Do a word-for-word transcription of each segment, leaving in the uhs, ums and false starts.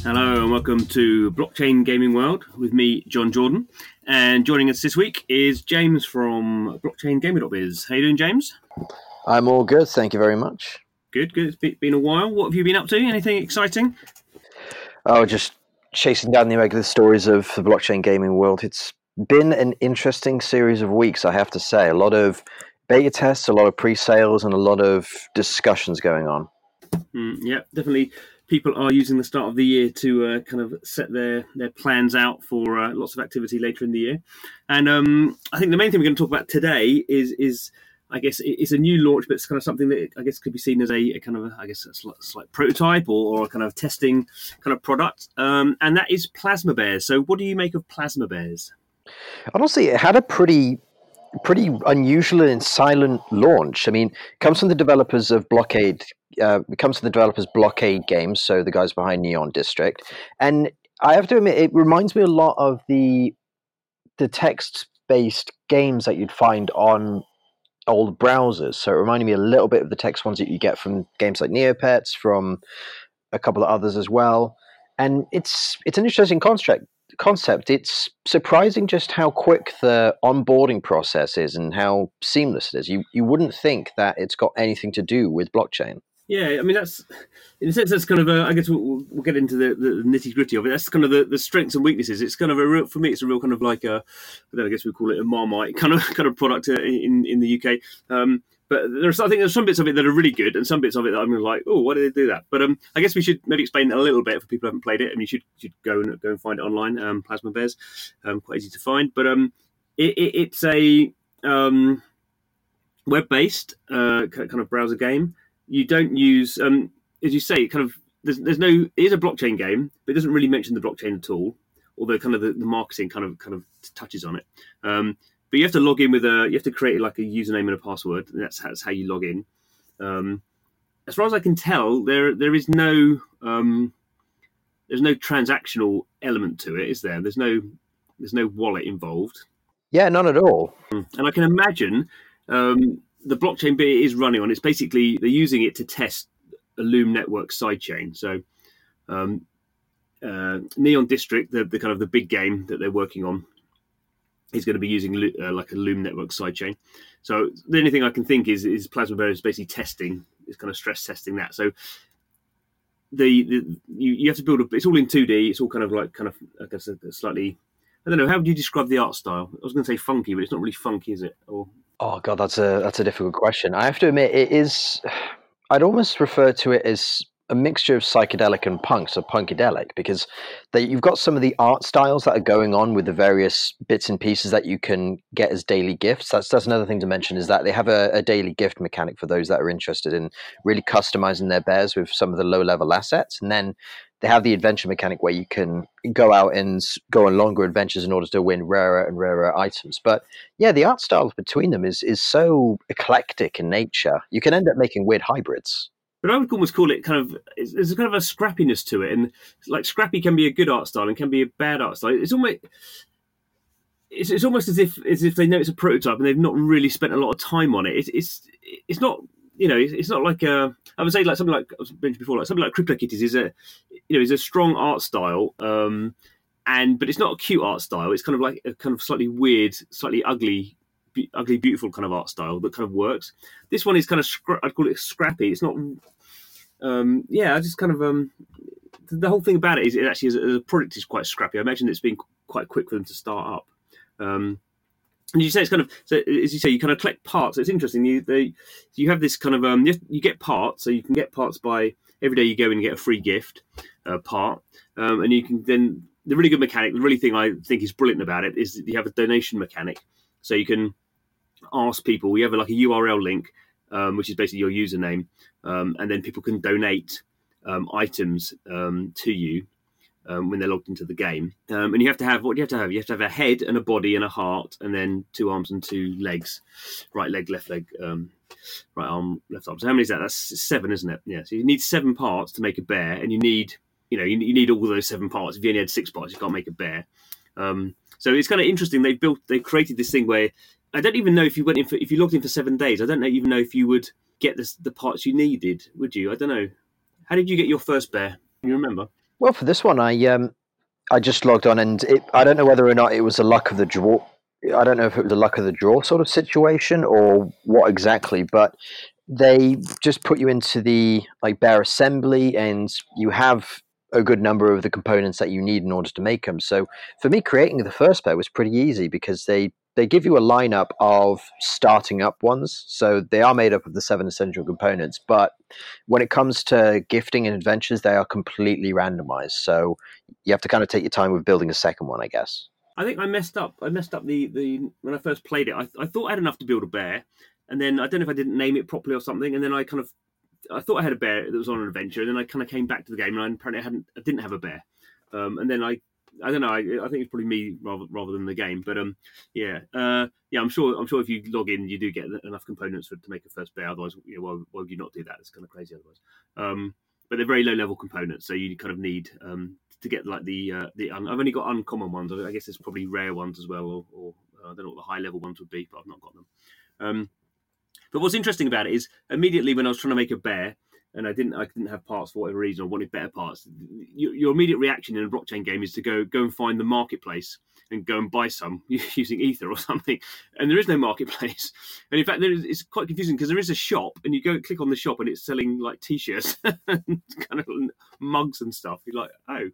Hello and welcome to Blockchain Gaming World with me, John Jordan. And joining us this week is James from blockchain gaming dot biz. How you doing, James? I'm all good, thank you very much. Good, good. It's been a while. What have you been up to? Anything exciting? Oh, just chasing down the regular stories of the blockchain gaming world. It's been an interesting series of weeks, I have to say. A lot of beta tests, a lot of pre-sales, and a lot of discussions going on. Mm, yeah, definitely. People are using the start of the year to uh, kind of set their, their plans out for uh, lots of activity later in the year. And um, I think the main thing we're going to talk about today is, is I guess, it's a new launch, but it's kind of something that I guess could be seen as a, a kind of, a, I guess, a slight, slight prototype or, or a kind of testing kind of product. Um, and that is Plasma Bears. So what do you make of Plasma Bears? Honestly, it had a pretty pretty unusual and silent launch. I mean, it comes from the developers of Blockade. Uh, it comes from the developers Blockade Games, so the guys behind Neon District. And I have to admit, it reminds me a lot of the the text-based games that you'd find on old browsers. So it reminded me a little bit of the text ones that you get from games like Neopets, from a couple of others as well. And it's it's an interesting concept. Concept. It's surprising just how quick the onboarding process is and how seamless it is. You you wouldn't think that it's got anything to do with blockchain. Yeah, I mean, that's, in a sense, that's kind of a, I guess we'll, we'll get into the, the nitty gritty of it. That's kind of the, the strengths and weaknesses. It's kind of a real, for me, it's a real kind of like a, I don't know, I guess we call it a Marmite kind of kind of product in, in the U K. Um, but there's, I think there's some bits of it that are really good and some bits of it that I'm like, oh, why did they do that? But um, I guess we should maybe explain a little bit for people who haven't played it. I mean, you should, should go and go and find it online, um, Plasma Bears, um, quite easy to find. But um, it, it, it's a um, web-based uh, kind of browser game. You don't use... Um, as you say, kind of, there's, there's no, it is a blockchain game, but it doesn't really mention the blockchain at all, although kind of the, the marketing kind of kind of touches on it. Um, but you have to log in with a, you have to create like a username and a password, and that's, that's how you log in. Um, as far as I can tell, there there is no um, there's no transactional element to it, is there? There's no there's no wallet involved. Yeah, none at all. And I can imagine um, the blockchain bit it is running on. It's basically they're using it to test a Loom network sidechain. So um, uh, Neon District, the, the kind of the big game that they're working on, is going to be using uh, like a Loom network sidechain. So the only thing I can think is is Plasma Bear is basically testing, is kind of stress testing that. So the, the you, you have to build a. It's all in two D. It's all kind of like kind of I guess a, a slightly. I don't know. How would you describe the art style? I was going to say funky, but it's not really funky, is it? Or Oh god, that's a that's a difficult question. I have to admit, it is. I'd almost refer to it as a mixture of psychedelic and punk, so punkadelic, because they, you've got some of the art styles that are going on with the various bits and pieces that you can get as daily gifts. That's that's another thing to mention, is that they have a, a daily gift mechanic for those that are interested in really customizing their bears with some of the low level assets, and then they have the adventure mechanic where you can go out and go on longer adventures in order to win rarer and rarer items. But yeah, the art style between them is is so eclectic in nature. You can end up making weird hybrids. But I would almost call it kind of, there's kind of a scrappiness to it. And like scrappy can be a good art style and can be a bad art style. It's almost, it's, it's almost as if as if they know it's a prototype and they've not really spent a lot of time on it. It's it's it's not, you know, it's not like a, I would say like something like, I was mentioned before, like something like CryptoKitties is a, you know, is a strong art style. Um, and, but it's not a cute art style. It's kind of like a kind of slightly weird, slightly ugly, ugly, beautiful kind of art style that kind of works. This one is kind of, scra- I'd call it scrappy. It's not, um, yeah, I just kind of, um, the whole thing about it is it actually, as a, as a product, is quite scrappy. I imagine it's been quite quick for them to start up. Um, and you say it's kind of, so as you say, you kind of collect parts. It's interesting. You they, you have this kind of, um, you, have, you get parts, so you can get parts by, every day you go in and get a free gift uh, part, um, and you can then, the really good mechanic, the really thing I think is brilliant about it is that you have a donation mechanic. So you can ask people, we have like a U R L link, um, which is basically your username, um, and then people can donate um, items um, to you um, when they're logged into the game. Um, and you have to have, what do you have to have? You have to have a head and a body and a heart, and then two arms and two legs, right leg, left leg, um, right arm, left arm. So how many is that? That's seven, isn't it? Yeah. So you need seven parts to make a bear, and you need, you know, you, you need all those seven parts. If you only had six parts, you can't make a bear. Um, so it's kind of interesting. They've built, they've created this thing where I don't even know if you went in for, if you logged in for seven days, I don't know, even know if you would get the, the parts you needed, would you? I don't know. How did you get your first bear? Can you remember? Well, for this one, I um, I just logged on, and it, I don't know whether or not it was a luck of the draw. I don't know if it was a luck of the draw sort of situation or what exactly, but they just put you into the like bare assembly, and you have a good number of the components that you need in order to make them. So for me, creating the first pair was pretty easy because they they give you a lineup of starting up ones. So they are made up of the seven essential components, but when it comes to gifting and adventures, they are completely randomized. So you have to kind of take your time with building a second one, I guess. I think I messed up. I messed up the, the when I first played it. I, I thought I had enough to build a bear, and then I don't know if I didn't name it properly or something. And then I kind of I thought I had a bear that was on an adventure, and then I kind of came back to the game, and I apparently hadn't. I didn't have a bear. Um, and then I I don't know. I, I think it's probably me rather rather than the game. But um, yeah, uh, yeah. I'm sure. I'm sure if you log in, you do get enough components for, to make a first bear. Otherwise, you know, why, why would you not do that? It's kind of crazy otherwise. Um, but they're very low level components, so you kind of need um, to get like the uh, the. I've only got uncommon ones. I guess there's probably rare ones as well, or, or uh, I don't know what the high level ones would be, but I've not got them. Um, but what's interesting about it is immediately when I was trying to make a bear, and I didn't I didn't have parts for whatever reason, or wanted better parts, your, your immediate reaction in a blockchain game is to go go and find the marketplace and go and buy some using Ether or something. And there is no marketplace. And in fact, there is, it's quite confusing because there is a shop, and you go click on the shop, and it's selling like T-shirts and kind of mugs and stuff. You're like, oh.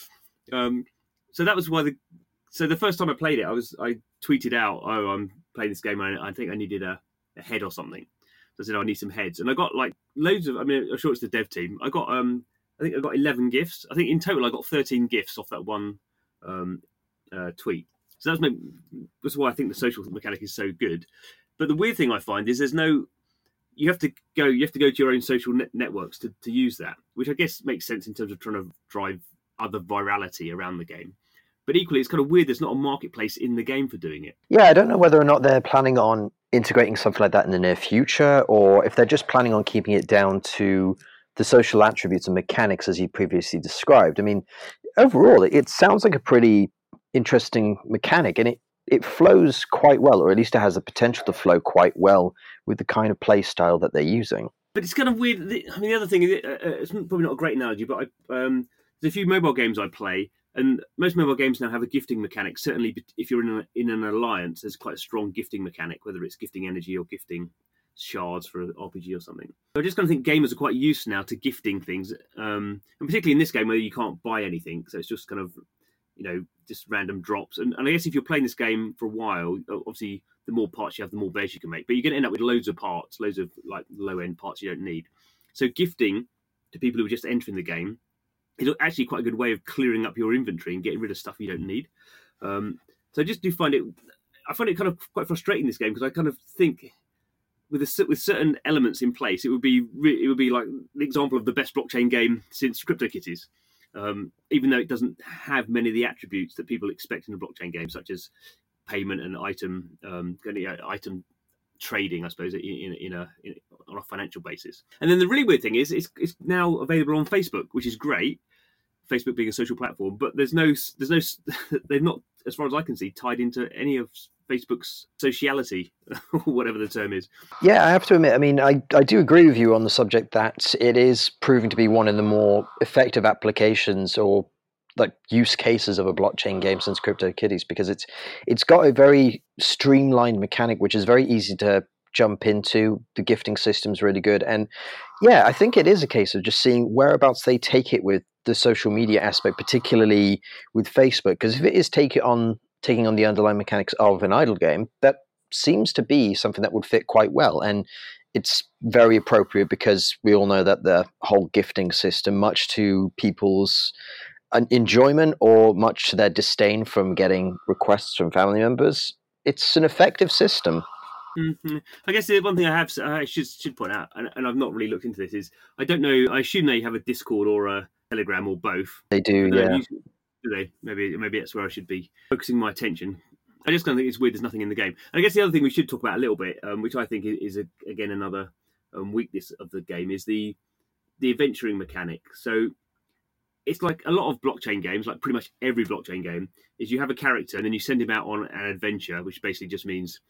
Um, so that was why the. So the first time I played it, I was I tweeted out, oh, I'm playing this game. I, I think I needed a, a head or something. I said, oh, I need some heads. And I got like loads of, I mean, I'm sure it's the dev team. I got, um, I think I got eleven gifts. I think in total I got thirteen gifts off that one um, uh, tweet. So that's, my, that's why I think the social mechanic is so good. But the weird thing I find is there's no, you have to go, you have to go to your own social net- networks to, to use that, which I guess makes sense in terms of trying to drive other virality around the game. But equally, it's kind of weird there's not a marketplace in the game for doing it. Yeah, I don't know whether or not they're planning on integrating something like that in the near future, or if they're just planning on keeping it down to the social attributes and mechanics as you previously described. I mean, overall, it sounds like a pretty interesting mechanic, and it, it flows quite well, or at least it has the potential to flow quite well with the kind of play style that they're using. But it's kind of weird. I mean, the other thing is, uh, it's probably not a great analogy, but I, um, there's a few mobile games I play, and most mobile games now have a gifting mechanic. Certainly, if you're in, a, in an alliance, there's quite a strong gifting mechanic, whether it's gifting energy or gifting shards for an R P G or something. I just kind of think gamers are quite used now to gifting things, um, and particularly in this game where you can't buy anything, so it's just kind of, you know, just random drops. And, and I guess if you're playing this game for a while, obviously the more parts you have, the more bears you can make. But you're going to end up with loads of parts, loads of like low-end parts you don't need. So gifting to people who are just entering the game is actually quite a good way of clearing up your inventory and getting rid of stuff you don't need. Um, so I just do find it, I find it kind of quite frustrating, this game, because I kind of think with a, with certain elements in place, it would be it would be like the example of the best blockchain game since CryptoKitties. Um, even though it doesn't have many of the attributes that people expect in a blockchain game, such as payment and item um, item trading, I suppose, in, in, in, a, in on a financial basis. And then the really weird thing is, it's, it's now available on Facebook, which is great. Facebook being a social platform, but there's no, there's no, they're not, as far as I can see, tied into any of Facebook's sociality, or whatever the term is. Yeah, I have to admit, I mean, I, I do agree with you on the subject that it is proving to be one of the more effective applications or like use cases of a blockchain game since CryptoKitties, because it's it's got a very streamlined mechanic, which is very easy to jump into. The gifting system's really good. And yeah, I think it is a case of just seeing whereabouts they take it with the social media aspect, particularly with Facebook, because if it is take it on taking on the underlying mechanics of an idle game, that seems to be something that would fit quite well. And it's very appropriate because we all know that the whole gifting system, much to people's enjoyment or much to their disdain from getting requests from family members, it's an effective system. Mm-hmm. I guess the one thing I have, I should should point out, and, and I've not really looked into this, is I don't know. I assume they have a Discord or a Telegram or both. They do, yeah. Usually, do they? Maybe maybe that's where I should be focusing my attention. I just kind of think it's weird there's nothing in the game. And I guess the other thing we should talk about a little bit, um, which I think is, a, again another um, weakness of the game, is the the adventuring mechanic. So it's like a lot of blockchain games, like pretty much every blockchain game, is you have a character and then you send him out on an adventure, which basically just means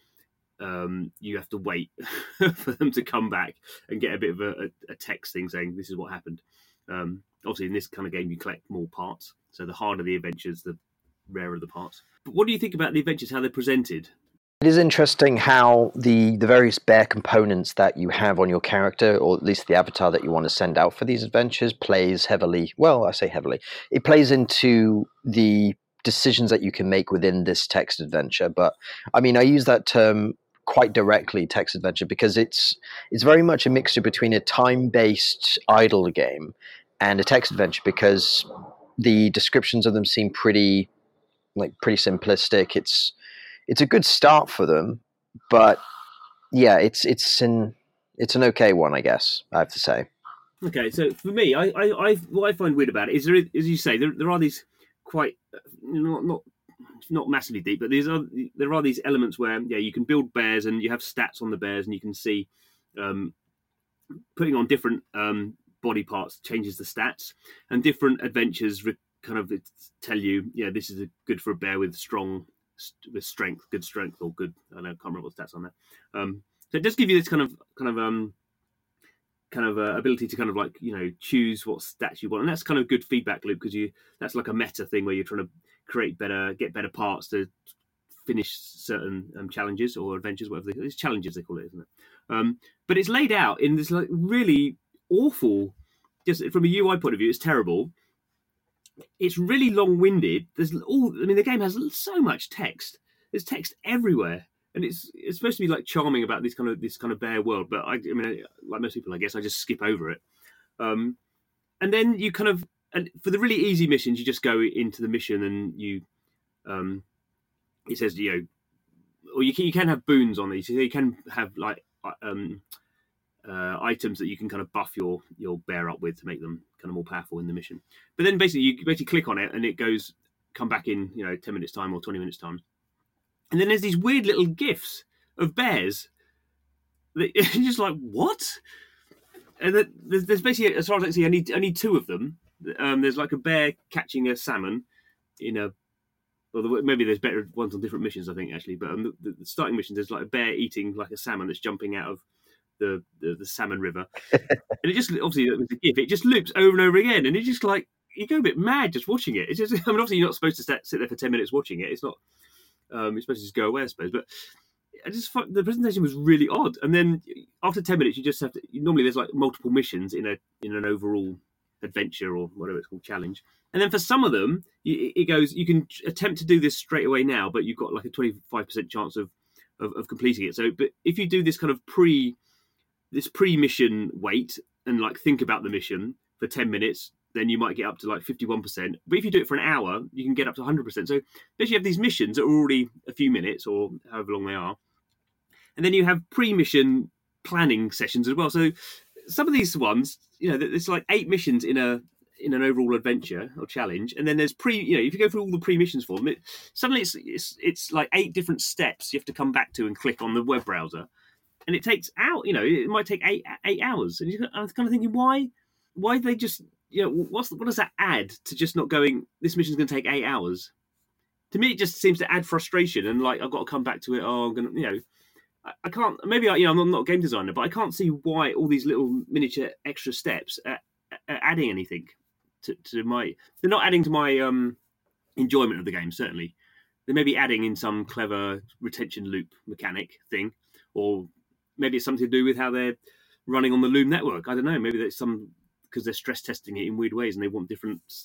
um, you have to wait for them to come back and get a bit of a, a text thing saying this is what happened. Um, obviously, in this kind of game, you collect more parts. So the harder the adventures, the rarer the parts. But what do you think about the adventures, how they're presented? It is interesting how the, the various bear components that you have on your character, or at least the avatar that you want to send out for these adventures, plays heavily. Well, I say heavily. It plays into the decisions that you can make within this text adventure. But I mean, I use that term quite directly, text adventure, because it's it's very much a mixture between a time-based idle game and a text adventure, because the descriptions of them seem pretty like pretty simplistic. It's It's a good start for them, but yeah, it's it's an it's an okay one, I guess I have to say. Okay, so for me, I, I, I what I find weird about it is there, is, as you say, there, there are these quite not not not massively deep, but there's are, there are these elements where yeah, you can build bears and you have stats on the bears, and you can see um, putting on different um, body parts changes the stats, and different adventures re- kind of tell you, yeah, this is a, good for a bear with strong. with strength, good strength, or good. I don't know, I can't remember what stats on that. Um, so it does give you this kind of kind of um, kind of uh, ability to kind of like you know choose what stats you want, and that's kind of a good feedback loop because you that's like a meta thing where you're trying to create better, get better parts to finish certain um, challenges or adventures, whatever they, it's challenges they call it, isn't it? Um, but it's laid out in this like really awful, just from a U I point of view, it's terrible. It's really long-winded. There's all. I mean, the game has so much text. There's text everywhere, and it's it's supposed to be like charming about this kind of this kind of bear world. But I, I mean, like most people, I guess I just skip over it. Um, and then you kind of, and for the really easy missions, you just go into the mission and you, um, it says you know, or you can you can have boons on these. So you can have like um. Uh, items that you can kind of buff your your bear up with to make them kind of more powerful in the mission. But then basically you basically click on it and it goes come back in you know ten minutes time or twenty minutes time, and then there's these weird little gifs of bears that you're just like what? And that, there's, there's basically, as far as I can see, I need I need two of them. Um, there's like a bear catching a salmon in a. Well, maybe there's better ones on different missions, I think actually. But um, the, the starting mission, there's like a bear eating like a salmon that's jumping out of The, the the salmon river, and it just obviously it was a GIF. It just loops over and over again, and it's just like you go a bit mad just watching it. It's just, I mean, obviously you're not supposed to sit, sit there for ten minutes watching it. It's not. Um, you're supposed to just go away, I suppose. But I just thought the presentation was really odd. And then after ten minutes, you just have to. Normally, there's like multiple missions in a in an overall adventure or whatever it's called, challenge. And then for some of them, it goes. You can attempt to do this straight away now, but you've got like a twenty-five percent chance of, of of completing it. So, but if you do this kind of pre this pre-mission wait and like think about the mission for ten minutes, then you might get up to like fifty-one percent. But if you do it for an hour, you can get up to one hundred percent. So basically you have these missions that are already a few minutes or however long they are. And then you have pre-mission planning sessions as well. So some of these ones, you know, it's like eight missions in a in an overall adventure or challenge. And then there's pre, you know, if you go through all the pre-missions for them, it, suddenly it's, it's it's like eight different steps you have to come back to and click on the web browser. And it takes out, you know, it might take eight eight hours. And I was kind of thinking, why, why they just, you know, what's what does that add to just not going? This mission's going to take eight hours. To me, it just seems to add frustration and like I've got to come back to it. Oh, I'm gonna, you know, I, I can't. Maybe I, you know, I'm not a game designer, but I can't see why all these little miniature extra steps are, are adding anything to, to my. They're not adding to my um, enjoyment of the game. Certainly, they may be adding in some clever retention loop mechanic thing, or maybe it's something to do with how they're running on the Loom network. I don't know. Maybe there's some because they're stress testing it in weird ways and they want different s-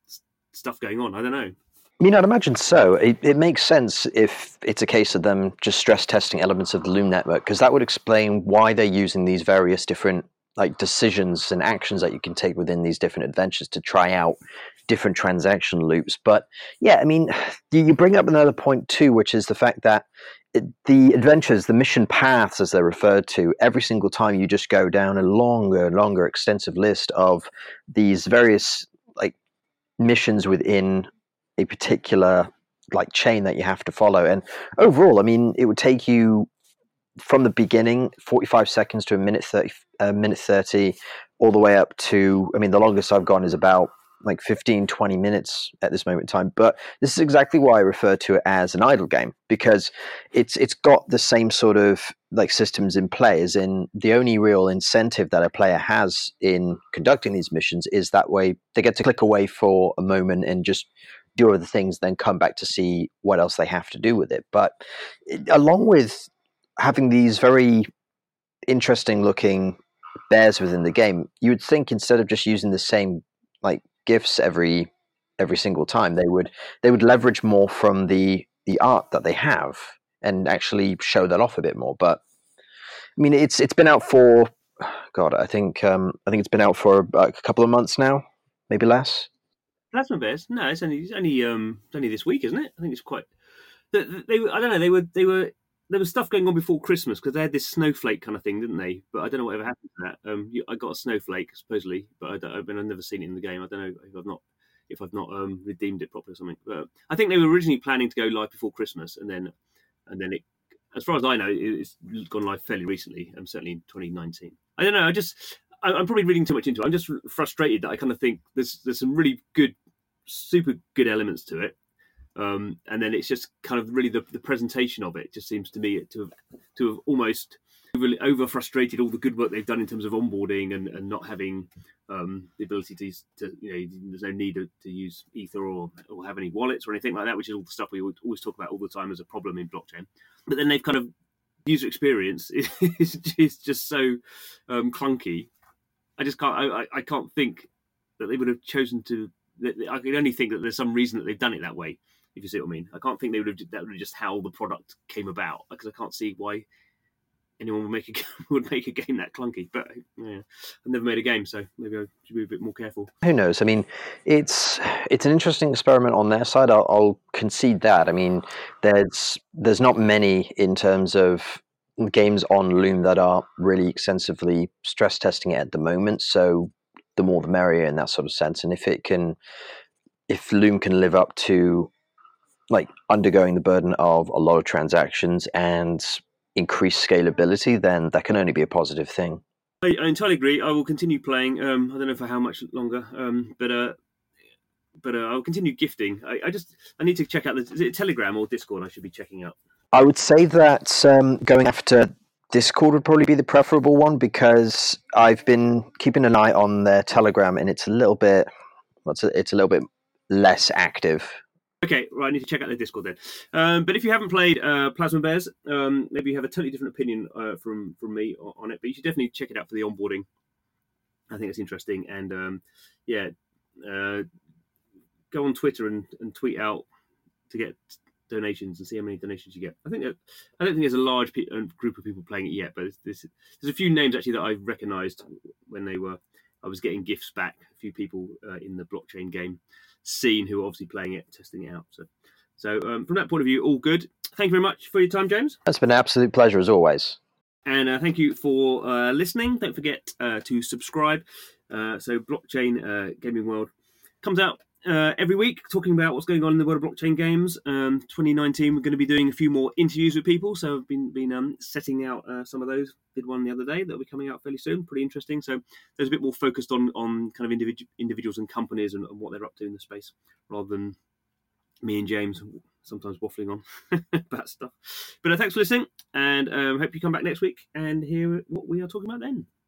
stuff going on. I don't know. I mean, I'd imagine so. It, it makes sense if it's a case of them just stress testing elements of the Loom network, because that would explain why they're using these various different like decisions and actions that you can take within these different adventures to try out different transaction loops. But yeah, I mean, you, you bring up another point too, which is the fact that it, the adventures, the mission paths, as they're referred to, every single time you just go down a longer and longer extensive list of these various like missions within a particular like chain that you have to follow. And overall, I mean, it would take you from the beginning, forty-five seconds to a minute thirty, a minute thirty, all the way up to, I mean, the longest I've gone is about like fifteen, twenty minutes at this moment in time. But this is exactly why I refer to it as an idle game, because it's it's got the same sort of like systems in play, as in the only real incentive that a player has in conducting these missions is that way they get to click away for a moment and just do other things, then come back to see what else they have to do with it. But it, along with having these very interesting looking bears within the game, you would think instead of just using the same like gifts every every single time, they would they would leverage more from the the art that they have and actually show that off a bit more. But I mean, it's it's been out for God, I think um, I think it's been out for a couple of months now, maybe less. Plasma bears? No, it's only it's only um it's only this week, isn't it? I think it's quite. They, they I don't know. They were they were there was stuff going on before Christmas because they had this snowflake kind of thing, didn't they? But I don't know whatever happened to that. Um, you, I got a snowflake supposedly, but I don't, I mean, I've never seen it in the game. I don't know if I've not if I've not um, redeemed it properly or something. But I think they were originally planning to go live before Christmas, and then and then it, as far as I know, it's gone live fairly recently. Um, certainly in twenty nineteen. I don't know. I just I, I'm probably reading too much into it. I'm just frustrated that I kind of think there's there's some really good, super good elements to it. Um, and then it's just kind of really the, the presentation of it just seems to me to have to have almost really over frustrated all the good work they've done in terms of onboarding and, and not having um, the ability to, to you know there's no need to, to use Ether or or have any wallets or anything like that, which is all the stuff we would always talk about all the time as a problem in blockchain. But then they've kind of user experience is, is just so um, clunky. I just can't I, I can't think that they would have chosen to. I can only think that there's some reason that they've done it that way. If you see what I mean, I can't think they would have that would have just how the product came about, because I can't see why anyone would make a would make a game that clunky. But yeah, I've never made a game, so maybe I should be a bit more careful. Who knows? I mean, it's it's an interesting experiment on their side. I'll, I'll concede that. I mean, there's there's not many in terms of games on Loom that are really extensively stress testing it at the moment. So the more the merrier in that sort of sense. And if it can, if Loom can live up to like undergoing the burden of a lot of transactions and increase scalability, then that can only be a positive thing. I, I entirely agree. I will continue playing. Um, I don't know for how much longer, um, but uh, but uh, I'll continue gifting. I, I just I need to check out the is it Telegram or Discord. I should be checking out. I would say that um, going after Discord would probably be the preferable one, because I've been keeping an eye on their Telegram, and it's a little bit, what's it, it's a little bit less active. Okay, right, I need to check out the Discord then. Um, but if you haven't played uh, Plasma Bears, um, maybe you have a totally different opinion uh, from from me on it, but you should definitely check it out for the onboarding. I think it's interesting. And um, yeah, uh, go on Twitter and, and tweet out to get donations and see how many donations you get. I think that, I don't think there's a large pe- group of people playing it yet, but there's, there's a few names actually that I recognised when they were. I was getting gifts back. A few people uh, in the blockchain game scene who are obviously playing it, testing it out. So, so um, from that point of view, all good. Thank you very much for your time, James. It's been an absolute pleasure as always. And uh, thank you for uh, listening. Don't forget uh, to subscribe. Uh, so, Blockchain uh, Gaming World comes out uh, every week, talking about what's going on in the world of blockchain games. Um, twenty nineteen, we're going to be doing a few more interviews with people. So I've been been um, setting out uh, some of those. Did one the other day that'll be coming out fairly soon. Pretty interesting. So there's a bit more focused on on kind of individu- individuals and companies and, and what they're up to in the space, rather than me and James sometimes waffling on about stuff. But uh, thanks for listening, and um, hope you come back next week and hear what we are talking about then.